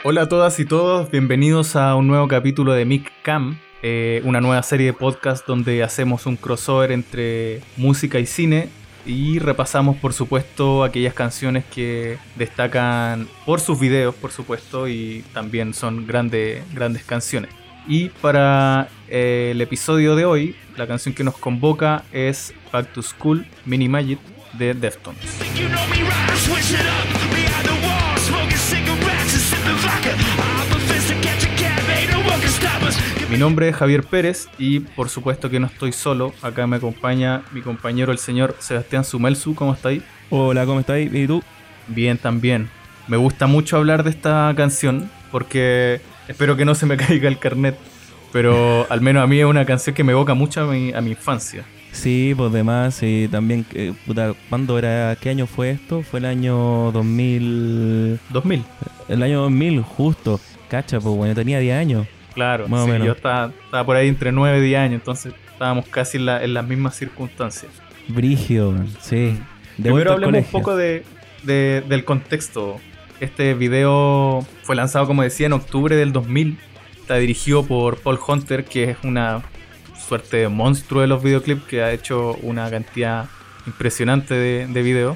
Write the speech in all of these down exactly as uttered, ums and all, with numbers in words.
Hola a todas y todos, bienvenidos a un nuevo capítulo de Mic Cam, eh, una nueva serie de podcast donde hacemos un crossover entre música y cine y repasamos, por supuesto, aquellas canciones que destacan por sus videos, por supuesto, y también son grandes, grandes canciones. Y para eh, el episodio de hoy, la canción que nos convoca es Back to School, Mini Magic de Deftones. Mi nombre es Javier Pérez y por supuesto que no estoy solo. Acá me acompaña mi compañero el señor Sebastián Sumelsu. ¿Cómo está ahí? Hola, ¿cómo estáis? ¿Y tú? Bien, también. Me gusta mucho hablar de esta canción porque espero que no se me caiga el carnet, pero al menos a mí es una canción que me evoca mucho a mi, a mi infancia. Sí, pues demás, y también, eh, puta, ¿cuándo era? ¿Qué año fue esto? Fue el año dos mil... dos mil. El año dos mil, justo. Cacha, pues bueno, tenía diez años. Claro, más sí, o menos. Yo estaba, estaba por ahí entre nueve y diez años, entonces estábamos casi en, la, en las mismas circunstancias. Brígido, sí. De Primero hablemos un poco de, de, del contexto. Este video fue lanzado, como decía, en octubre del dos mil. Está dirigido por Paul Hunter, que es una suerte de monstruo de los videoclips, que ha hecho una cantidad impresionante de, de videos.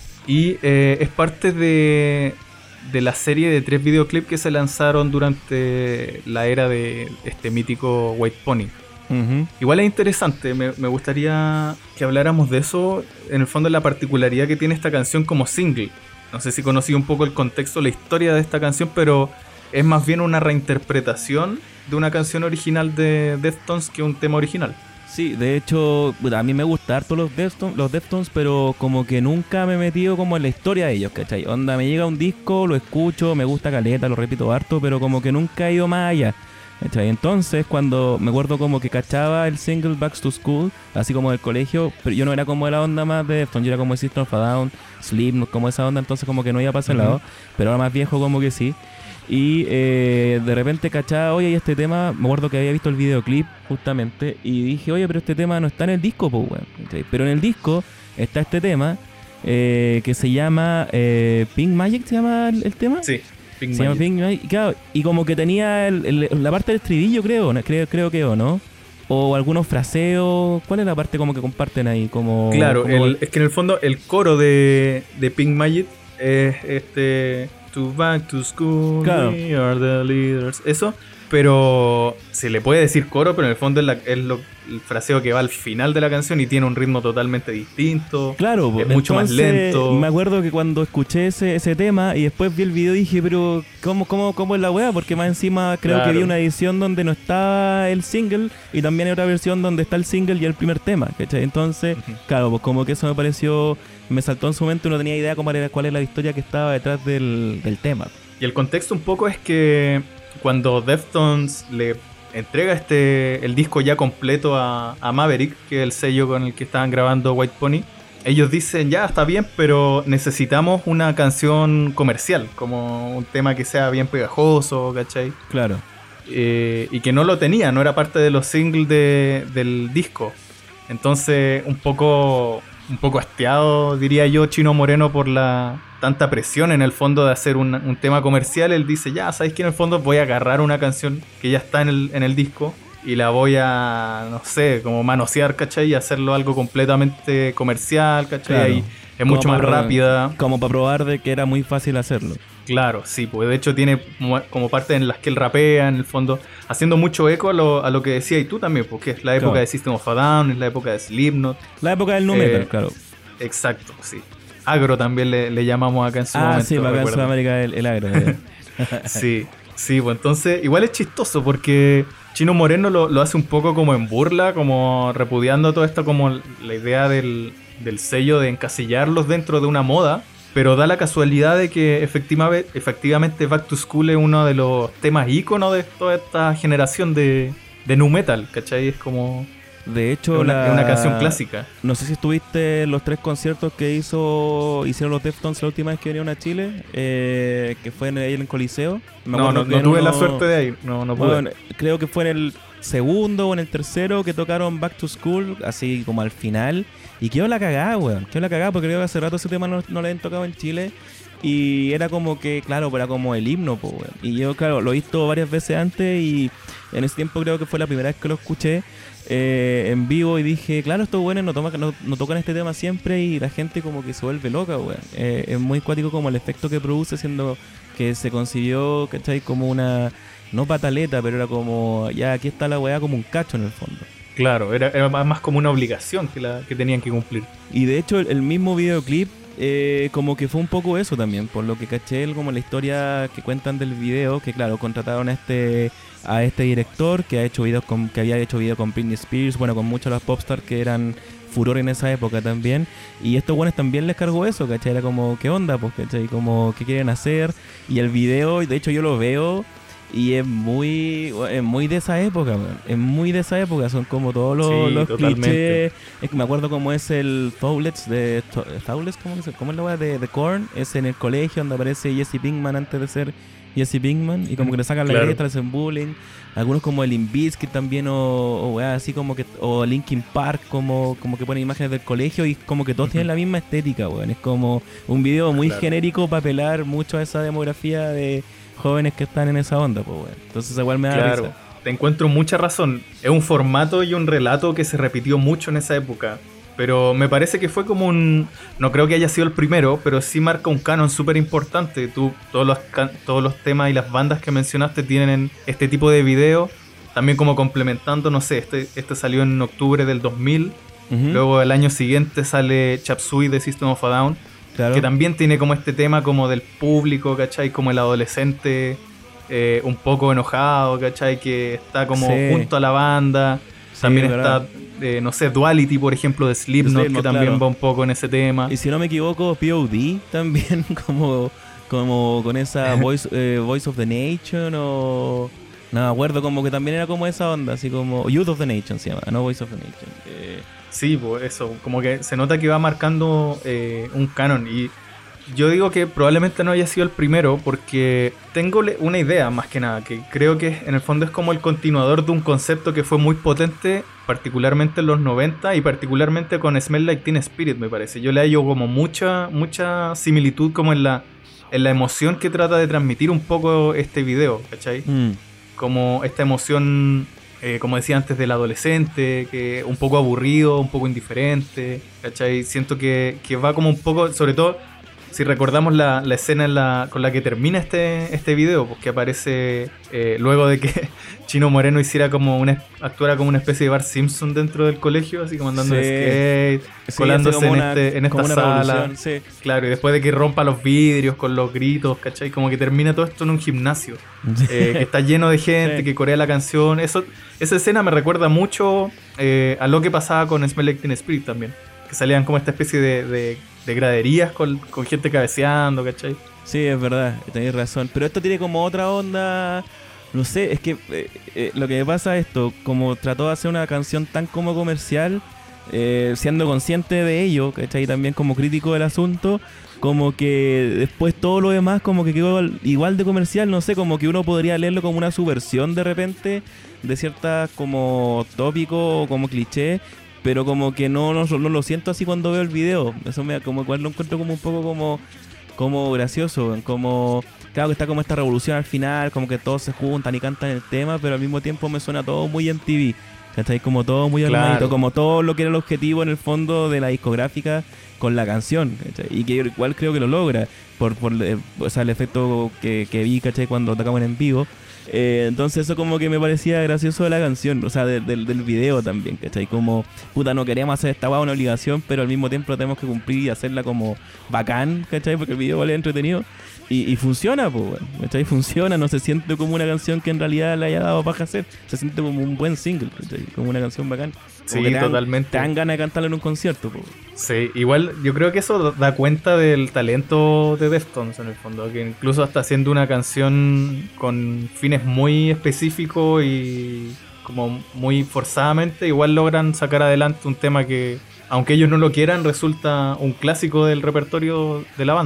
Y eh, es parte de, de la serie de tres videoclips que se lanzaron durante la era de este mítico White Pony. Uh-huh. Igual es interesante, me, me gustaría que habláramos de eso. En el fondo, la particularidad que tiene esta canción como single. No sé si conocí un poco el contexto, la historia de esta canción, pero es más bien una reinterpretación de una canción original de Deftones que un tema original. Sí, de hecho, a mí me gustan harto los Deftones, los Deftones, pero como que nunca me he metido como en la historia de ellos, ¿cachai? Onda, me llega un disco, lo escucho, me gusta caleta, lo repito harto, pero como que nunca he ido más allá, ¿cachai? Entonces, cuando me acuerdo como que cachaba el single Back to School, así como del colegio, pero yo no era como de la onda más de Deftones, yo era como System of a Down, Slipknot, como esa onda, entonces como que no iba para ese uh-huh. lado, pero ahora más viejo como que sí. Y eh, de repente cachaba, oye, y este tema, me acuerdo que había visto el videoclip justamente, y dije, oye, pero este tema no está en el disco, pues, weón. ¿Sí? Pero en el disco está este tema eh, que se llama eh, Pink Magic, ¿se llama el, el tema? Sí, Pink se Magic. llama Pink Magic, claro, y como que tenía el, el, la parte del estribillo, creo, ¿no? creo, creo que o no, o algunos fraseos. ¿Cuál es la parte como que comparten ahí? Como, claro, como... El, es que en el fondo el coro de, de Pink Magic es este... To back to school, claro. We are the leaders. Eso, pero se le puede decir coro, pero en el fondo es, la, es lo, el fraseo que va al final de la canción y tiene un ritmo totalmente distinto. Claro, es mucho más lento. Me acuerdo que cuando escuché ese, ese tema y después vi el video dije, pero ¿cómo, cómo, cómo es la wea? Porque más encima creo claro. que vi una edición donde no estaba el single y también hay otra versión donde está el single y el primer tema, ¿cachai? Entonces, uh-huh. claro, pues como que eso me pareció, me saltó en su mente y no tenía idea cómo era, cuál era la historia que estaba detrás del, del tema. Y el contexto un poco es que cuando Deftones le entrega este el disco ya completo a, a Maverick, que es el sello con el que estaban grabando White Pony, ellos dicen, ya, está bien, pero necesitamos una canción comercial, como un tema que sea bien pegajoso, ¿cachai? Claro. Eh, y que no lo tenía, no era parte de los singles de, del disco. Entonces, un poco... un poco hastiado, diría yo, Chino Moreno, por la tanta presión en el fondo de hacer un, un tema comercial. Él dice, ya, ¿sabes qué? En el fondo voy a agarrar una canción que ya está en el, en el disco y la voy a, no sé, como manosear, ¿cachai? Y hacerlo algo completamente comercial, ¿cachai? Claro. Y es mucho más probar, rápida. Como para probar de que era muy fácil hacerlo. Claro, sí, pues de hecho tiene como parte en las que él rapea, en el fondo, haciendo mucho eco a lo, a lo que decía y tú también, porque es la época claro. de System of a Down, es la época de Slipknot. La época del nu metal, eh, claro. Exacto, sí. Agro también le, le llamamos acá en su ah, momento. Ah, sí, acá en Sudamérica el, el agro. sí, sí, pues entonces igual es chistoso porque Chino Moreno lo, lo hace un poco como en burla, como repudiando todo esto, como la idea del, del sello de encasillarlos dentro de una moda. Pero da la casualidad de que efectivamente, efectivamente Back to School es uno de los temas íconos de toda esta generación de, de nu metal, ¿cachai? Es como... De hecho, es una, la... es una canción clásica. No sé si estuviste en los tres conciertos que hizo hicieron los Deftones la última vez que vinieron a Chile, eh, que fue en el, en el Coliseo. Me no, no, no tuve uno... la suerte de ir, no, no pude. Bueno, creo que fue en el segundo o en el tercero que tocaron Back to School, así como al final. Y quedó la cagada, weón. Quedó la cagada porque creo que hace rato ese tema no, no lo habían tocado en Chile. y era como que, claro, era como el himno, po, weón. Y yo, claro, lo he visto varias veces antes y en ese tiempo creo que fue la primera vez que lo escuché eh, en vivo y dije, claro, estos buenos no, toma, no, no tocan este tema siempre y la gente como que se vuelve loca, weón. Eh, es muy cuático como el efecto que produce, siendo que se concibió, ¿cachai? Como una, no pataleta, pero era como, ya aquí está la weá, como un cacho en el fondo. Claro, era, era más como una obligación que, la, que tenían que cumplir. Y de hecho el, el mismo videoclip eh, como que fue un poco eso también, por lo que caché el, como la historia que cuentan del video, que claro, contrataron a este a este director que ha hecho videos con, que había hecho videos con Britney Spears, bueno, con muchos de los popstars que eran furor en esa época también, y estos buenos también les cargó eso, ¿cachai? Era como, ¿qué onda? Pues, ¿cachai? Como, ¿qué quieren hacer? Y el video, de hecho yo lo veo y es muy es muy de esa época, man. Es muy de esa época, son como todos los, sí, los clichés. Es que me acuerdo cómo es el Thowless de Thowless, ¿cómo es, cómo es la weá de, de Korn? Es en el colegio donde aparece Jesse Pinkman antes de ser Jesse Pinkman y como que le sacan claro. la letra, le hacen bullying. Algunos como el Limp Bizkit también o, o weá, así como que o Linkin Park como, como que ponen imágenes del colegio y como que todos uh-huh. tienen la misma estética, weón. Es como un video muy claro. genérico para apelar mucho a esa demografía de jóvenes que están en esa onda, pues, bueno. Entonces igual me da claro, risa. Te encuentro mucha razón. Es un formato y un relato que se repitió mucho en esa época. Pero me parece que fue como un... No creo que haya sido el primero, pero sí marca un canon súper importante. Tú, todos los, todos los temas y las bandas que mencionaste tienen este tipo de video. También como complementando, no sé, este, este salió en octubre del dos mil. Uh-huh. Luego el año siguiente sale Chop Suey de System of a Down. Claro. Que también tiene como este tema como del público, ¿cachai? Como el adolescente eh, un poco enojado, ¿cachai? Que está como sí. junto a la banda. Sí, también está, eh, no sé, Duality, por ejemplo, de Slipknot, Slipknot que también claro. va un poco en ese tema. Y si no me equivoco, P O D también, como, como con esa Voice, eh, Voice of the Nation o... No me acuerdo, como que también era como esa onda, así como Youth of the Nation se llama, no Voice of the Nation. Eh, Sí, pues eso, como que se nota que va marcando eh, un canon y yo digo que probablemente no haya sido el primero porque tengo una idea más que nada, que creo que en el fondo es como el continuador de un concepto que fue muy potente, particularmente en los noventa y particularmente con Smell Like Teen Spirit, me parece. Yo le hallo como mucha mucha similitud como en la, en la emoción que trata de transmitir un poco este video, ¿cachai? Mm. Como esta emoción... Eh, como decía antes, del adolescente, que un poco aburrido, un poco indiferente, ¿cachai? Siento que, que va como un poco, sobre todo, si recordamos la, la escena en la, con la que termina este, este video, pues que aparece eh, luego de que Chino Moreno hiciera como una, actuara como una especie de Bart Simpson dentro del colegio, así como andando sí. de skate, sí, colándose en, una, este, en esta sala, sí. claro, y después de que rompa los vidrios con los gritos, ¿cachai? Como que termina todo esto en un gimnasio, eh, que está lleno de gente, sí. que corea la canción, eso, esa escena me recuerda mucho eh, a lo que pasaba con Smell Like Teen Spirit también, que salían como esta especie de, de, de graderías con, con gente cabeceando, ¿cachai? Sí, es verdad, tenéis razón, pero esto tiene como otra onda... No sé, es que eh, eh, lo que me pasa es esto, como trató de hacer una canción tan como comercial, eh, siendo consciente de ello, ¿cachai? También como crítico del asunto, como que después todo lo demás como que quedó igual de comercial, no sé, como que uno podría leerlo como una subversión de repente de ciertas como tópicos o como cliché, pero como que no, no, no lo siento así cuando veo el video, eso me como igual lo encuentro como un poco como, como gracioso, como... Claro que está como esta revolución al final, como que todos se juntan y cantan el tema, pero al mismo tiempo me suena todo muy M T V, ¿cachai? Como todo muy claro. armadito, como todo lo que era el objetivo en el fondo de la discográfica con la canción, ¿cachai? Y que igual creo que lo logra, por, por eh, o sea, el efecto que, que vi, ¿cachai? Cuando tocaban en vivo. Eh, entonces eso como que me parecía gracioso de la canción, o sea, de, de, del video también, ¿cachai? Como, puta, no queríamos hacer esta guay una obligación, pero al mismo tiempo tenemos que cumplir y hacerla como bacán, ¿cachai? Porque el video vale entretenido. Y, y funciona, pues, bueno, ¿cachai? Funciona, no se siente como una canción que en realidad le haya dado paja hacer, se siente como un buen single, ¿cachai? Como una canción bacán. Sí, te dan, totalmente. Te dan ganas de cantarla en un concierto, pues. Sí, igual yo creo que eso da cuenta del talento de Deftones en el fondo, que incluso hasta haciendo una canción con fines muy específicos y como muy forzadamente, igual logran sacar adelante un tema que, aunque ellos no lo quieran, resulta un clásico del repertorio de la banda.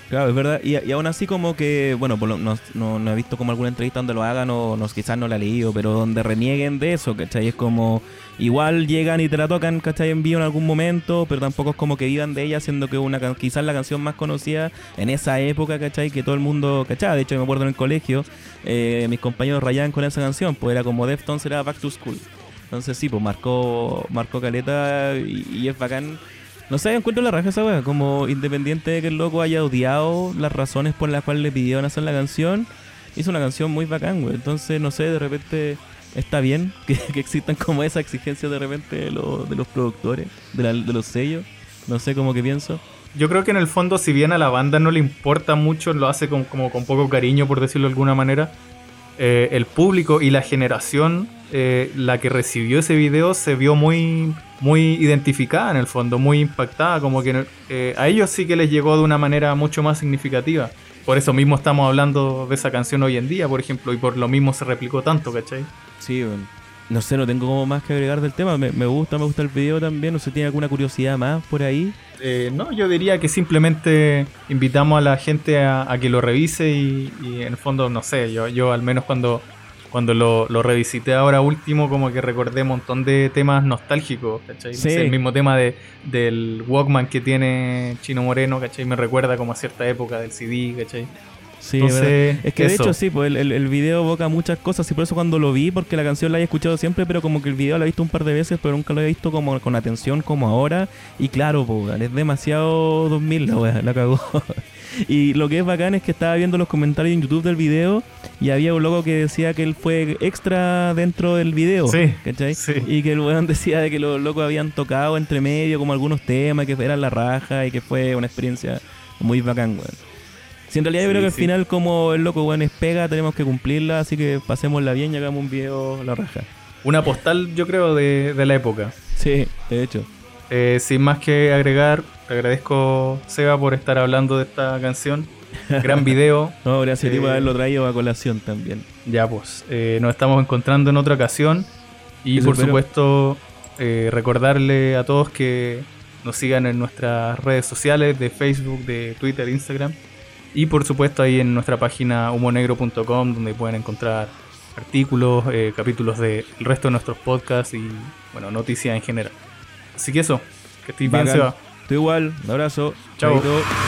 Claro, es verdad. Y, y aún así como que, bueno, pues no, no, no he visto como alguna entrevista donde lo hagan o no, quizás no la he leído, pero donde renieguen de eso, ¿cachai? Es como, igual llegan y te la tocan, ¿cachai? En vivo en algún momento, pero tampoco es como que vivan de ella, siendo que una quizás la canción más conocida en esa época, ¿cachai? Que todo el mundo, ¿cachai? De hecho, me acuerdo en el colegio, eh, mis compañeros rayaban con esa canción, pues era como Deftones, era Back to School. Entonces sí, pues marcó, marcó caleta y, y es bacán. No sé, encuentro la raja esa wea, como independiente de que el loco haya odiado las razones por las cuales le pidieron hacer la canción, hizo una canción muy bacán, güey. Entonces, no sé, de repente está bien que, que existan como esas exigencias de repente de, lo, de los productores, de, la, de los sellos. No sé, cómo que pienso. Yo creo que en el fondo, si bien a la banda no le importa mucho, lo hace con, como con poco cariño, por decirlo de alguna manera, eh, el público y la generación, eh, la que recibió ese video, se vio muy, muy identificada en el fondo, muy impactada, como que eh, a ellos sí que les llegó de una manera mucho más significativa. Por eso mismo estamos hablando de esa canción hoy en día, por ejemplo, y por lo mismo se replicó tanto, ¿cachai? Sí, bueno. No sé, no tengo como más que agregar del tema. Me, me gusta, me gusta el video también. No sé, ¿tiene alguna curiosidad más por ahí? Eh, no, yo diría que simplemente invitamos a la gente a, a que lo revise y, y en el fondo, no sé, yo, yo al menos cuando, cuando lo, lo revisité ahora último, como que recordé un montón de temas nostálgicos, ¿cachai? Sí. No sé, el mismo tema de, del Walkman que tiene Chino Moreno, ¿cachai? Me recuerda como a cierta época del C D, ¿cachai? Sí, Entonces, es que eso. de hecho sí, pues el, el, el video evoca muchas cosas y por eso cuando lo vi, porque la canción la había escuchado siempre, pero como que el video lo he visto un par de veces, pero nunca lo había visto como con atención como ahora. Y claro, pues, es demasiado dos mil la wea, la cagó. Y lo que es bacán es que estaba viendo los comentarios en YouTube del video y había un loco que decía que él fue extra dentro del video, Sí, ¿cachai? sí. Y que el weón decía de que los locos habían tocado entre medio como algunos temas, que eran la raja y que fue una experiencia muy bacán, weón. Si en realidad yo Sí, creo que al sí. final como el loco weón es pega, tenemos que cumplirla, así que pasémosla bien y hagamos un video la raja. Una postal, yo creo, de, de la época. Sí, de hecho. Eh, sin más que agregar, te agradezco, Seba, por estar hablando de esta canción. Gran video. No, gracias a ti Eh, por haberlo traído a colación también. Ya pues, eh, nos estamos encontrando en otra ocasión. Y Eso por espero. supuesto, eh, recordarle a todos que nos sigan en nuestras redes sociales de Facebook, de Twitter, Instagram. Y por supuesto ahí en nuestra página humo negro punto com, donde pueden encontrar artículos, eh, capítulos del resto de nuestros podcasts y, bueno, noticias en general. Así que eso, que estés bien, Bacán. Seba. Tú igual, un abrazo. Chao. Chaito.